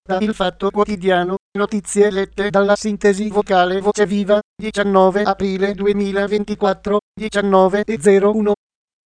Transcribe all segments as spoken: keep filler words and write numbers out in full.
da Il Fatto Quotidiano, notizie lette dalla sintesi vocale Voce Viva, diciannove aprile duemilaventiquattro, diciannove e zero uno.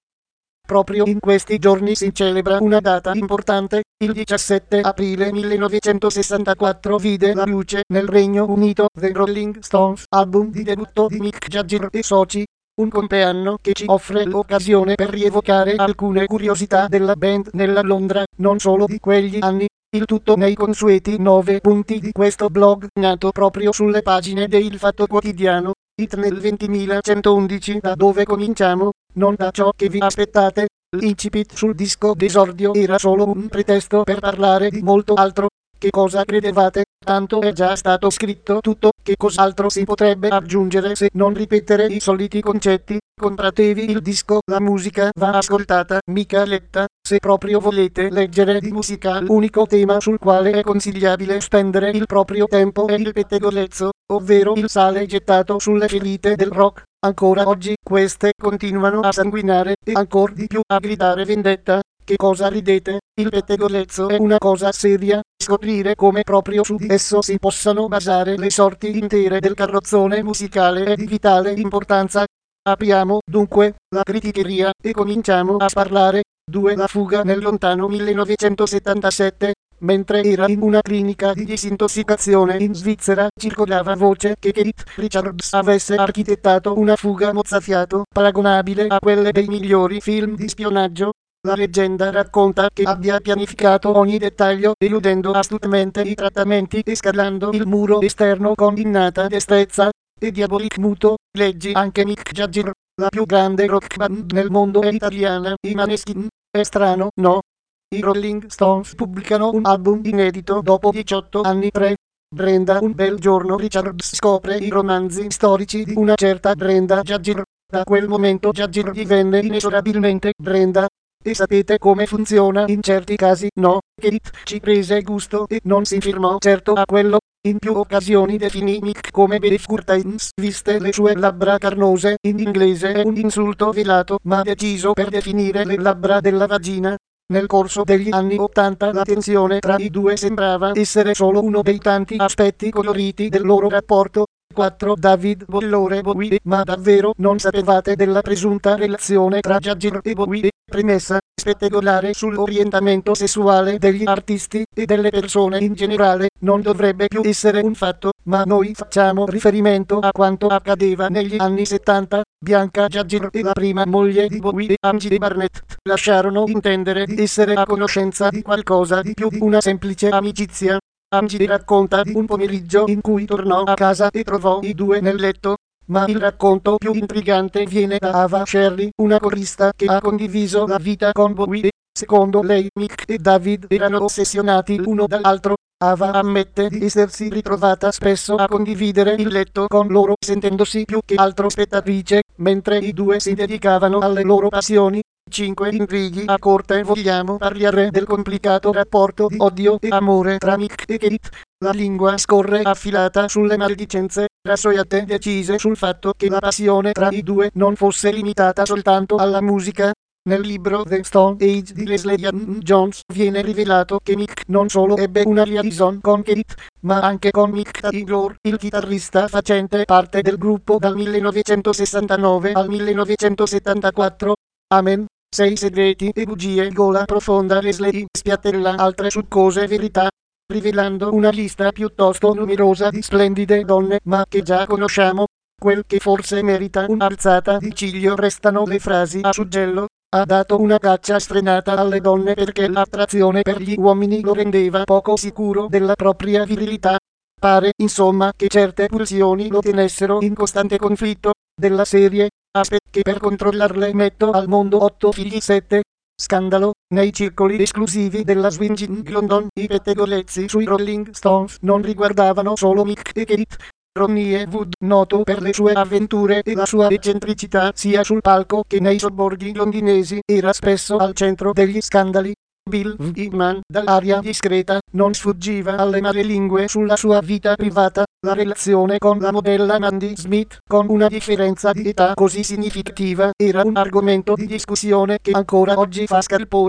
Proprio in questi giorni si celebra una data importante. Il diciassette aprile millenovecentosessantaquattro vide la luce nel Regno Unito The Rolling Stones, album di debutto di Mick Jagger e soci. Un compleanno che ci offre l'occasione per rievocare alcune curiosità della band nella Londra, non solo di quegli anni. Il tutto nei consueti nove punti di questo blog, nato proprio sulle pagine de Il Fatto Quotidiano. It nel ventimilacentoundici, da dove cominciamo, non da ciò che vi aspettate. L'incipit sul disco d'esordio era solo un pretesto per parlare di molto altro. Che cosa credevate? Tanto è già stato scritto tutto, che cos'altro si potrebbe aggiungere se non ripetere i soliti concetti? Compratevi il disco, la musica va ascoltata, mica letta. Se proprio volete leggere di musica, l'unico tema sul quale è consigliabile spendere il proprio tempo è il pettegolezzo, ovvero il sale gettato sulle ferite del rock. Ancora oggi queste continuano a sanguinare e ancor di più a gridare vendetta. Che cosa ridete? Il pettegolezzo è una cosa seria. Scoprire come proprio su di esso si possano basare le sorti intere del carrozzone musicale è di vitale importanza. Apriamo, dunque, la criticheria e cominciamo a parlare. due La fuga nel lontano millenovecentosettantasette. Mentre era in una clinica di disintossicazione in Svizzera, circolava voce che Keith Richards avesse architettato una fuga mozzafiato paragonabile a quelle dei migliori film di spionaggio. La leggenda racconta che abbia pianificato ogni dettaglio, eludendo astutamente i trattamenti e scalando il muro esterno con innata destrezza e diabolic muto. Leggi anche Mick Jagger, la più grande rock band nel mondo è italiana, i Maneskin. È strano, no? I Rolling Stones pubblicano un album inedito dopo diciotto anni. tre Brenda. Un bel giorno Richards scopre i romanzi storici di una certa Brenda Jagger. Da quel momento Jagger divenne inesorabilmente Brenda. E sapete come funziona in certi casi? No, Keith ci prese gusto e non si firmò certo a quello. In più occasioni definì Mick come Beef Curtains, viste le sue labbra carnose. In inglese è un insulto velato, ma deciso per definire le labbra della vagina. Nel corso degli anni ottanta la tensione tra i due sembrava essere solo uno dei tanti aspetti coloriti del loro rapporto. quattro David Bollore Bowie. Ma davvero non sapevate della presunta relazione tra Jagger e Bowie? Premessa: spettacolare sull'orientamento sessuale degli artisti e delle persone in generale non dovrebbe più essere un fatto, ma noi facciamo riferimento a quanto accadeva negli anni settanta. Bianca Jagger e la prima moglie di Bowie, Angie Barnett, lasciarono intendere di essere a conoscenza di qualcosa di più di una semplice amicizia. Angie racconta di un pomeriggio in cui tornò a casa e trovò i due nel letto. Ma il racconto più intrigante viene da Ava Sherry, una corista che ha condiviso la vita con Bowie. Secondo lei Mick e David erano ossessionati l'uno dall'altro. Ava ammette di essersi ritrovata spesso a condividere il letto con loro, sentendosi più che altro spettatrice, mentre i due si dedicavano alle loro passioni. cinque Intrighi a corte. Vogliamo parlare del complicato rapporto di odio e amore tra Mick e Keith. La lingua scorre affilata sulle maldicenze rassoiate decise sul fatto che la passione tra i due non fosse limitata soltanto alla musica. Nel libro The Stone Age di Leslie Ian Jones viene rivelato che Mick non solo ebbe una liaison con Keith, ma anche con Mick Taylor, il chitarrista facente parte del gruppo dal millenovecentosessantanove al millenovecentosettantaquattro. Amen. Sei segreti e bugie. Gola profonda. Leslie spiattella altre succose verità, rivelando una lista piuttosto numerosa di splendide donne, ma che già conosciamo. Quel che forse merita un'alzata di ciglio restano le frasi a suggello. Ha dato una caccia sfrenata alle donne perché l'attrazione per gli uomini lo rendeva poco sicuro della propria virilità. Pare, insomma, che certe pulsioni lo tenessero in costante conflitto. Della serie: aspetta che per controllarle metto al mondo otto figli. sette Scandalo. Nei circoli esclusivi della Swinging London i pettegolezzi sui Rolling Stones non riguardavano solo Mick e Keith. Ronnie Wood, noto per le sue avventure e la sua eccentricità sia sul palco che nei sobborghi londinesi, era spesso al centro degli scandali. Bill Wyman, dall'aria discreta, non sfuggiva alle madrelingue sulla sua vita privata. La relazione con la modella Mandy Smith, con una differenza di età così significativa, era un argomento di discussione che ancora oggi fa scalpore.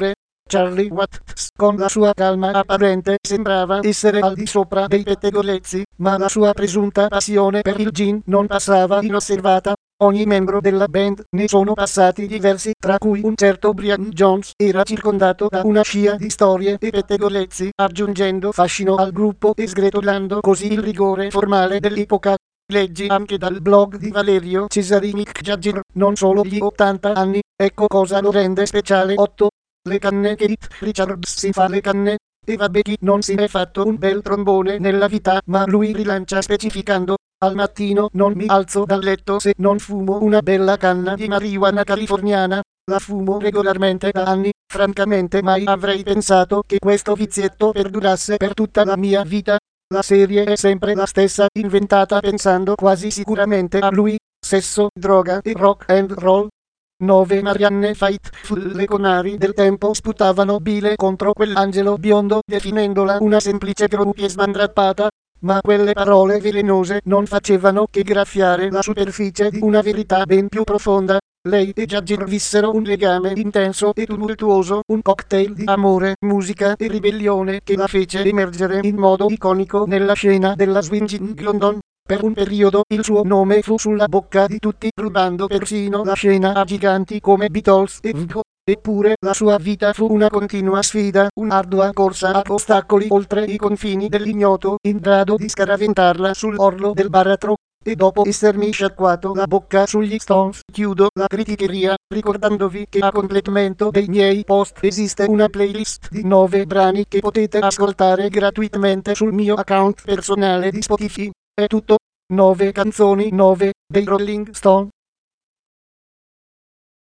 Charlie Watts, con la sua calma apparente, sembrava essere al di sopra dei pettegolezzi, ma la sua presunta passione per il gin non passava inosservata. Ogni membro della band, ne sono passati diversi, tra cui un certo Brian Jones, era circondato da una scia di storie e pettegolezzi, aggiungendo fascino al gruppo e sgretolando così il rigore formale dell'epoca. Leggi anche dal blog di Valerio Cesari Mick Jagger, non solo gli ottanta anni, ecco cosa lo rende speciale. otto. Le canne che Keith Richards si fa le canne. E vabbè, chi non si è fatto un bel trombone nella vita, ma lui rilancia specificando: al mattino non mi alzo dal letto se non fumo una bella canna di marijuana californiana. La fumo regolarmente da anni, francamente mai avrei pensato che questo vizietto perdurasse per tutta la mia vita. La serie è sempre la stessa, inventata pensando quasi sicuramente a lui. Sesso, droga e rock and roll. nove. Marianne Faithfull. Le conari del tempo sputavano bile contro quell'angelo biondo, definendola una semplice groupie smandrappata, ma quelle parole velenose non facevano che graffiare la superficie di una verità ben più profonda. Lei e Jagger vissero un legame intenso e tumultuoso, un cocktail di amore, musica e ribellione che la fece emergere in modo iconico nella scena della swinging London. Per un periodo il suo nome fu sulla bocca di tutti, rubando persino la scena a giganti come Beatles e Who. Eppure la sua vita fu una continua sfida, un'ardua corsa a ostacoli oltre i confini dell'ignoto, in grado di scaraventarla sull'orlo del baratro. E dopo essermi sciacquato la bocca sugli Stones, chiudo la criticheria, ricordandovi che a completamento dei miei post esiste una playlist di nove brani che potete ascoltare gratuitamente sul mio account personale di Spotify. È tutto. nove canzoni, nove dei Rolling Stone.